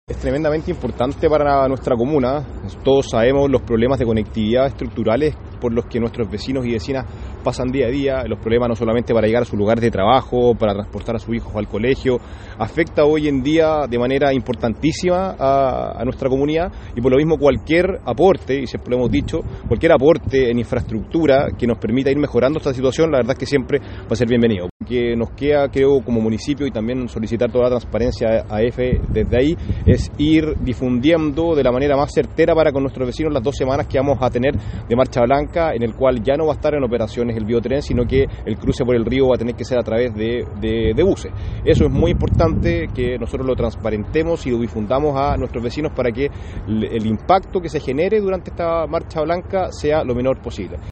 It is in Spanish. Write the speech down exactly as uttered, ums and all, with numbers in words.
Es tremendamente importante para nuestra comuna. Todos sabemos los problemas de conectividad estructurales por los que nuestros vecinos y vecinas pasan día a día. Los problemas no solamente para llegar a sus lugares de trabajo, para transportar a sus hijos al colegio, afecta hoy en día de manera importantísima a, a nuestra comunidad, y por lo mismo cualquier aporte, y siempre lo hemos dicho, cualquier aporte en infraestructura que nos permita ir mejorando esta situación, la verdad es que siempre va a ser bienvenido. Que nos queda, creo, como municipio, y también solicitar toda la transparencia a EFE desde ahí, es ir difundiendo de la manera más certera para con nuestros vecinos las dos semanas que vamos a tener de Marcha Blanca, en el cual ya no va a estar en operaciones el biotren, sino que el cruce por el río va a tener que ser a través de, de, de buses. Eso es muy importante, que nosotros lo transparentemos y lo difundamos a nuestros vecinos para que el, el impacto que se genere durante esta Marcha Blanca sea lo menor posible.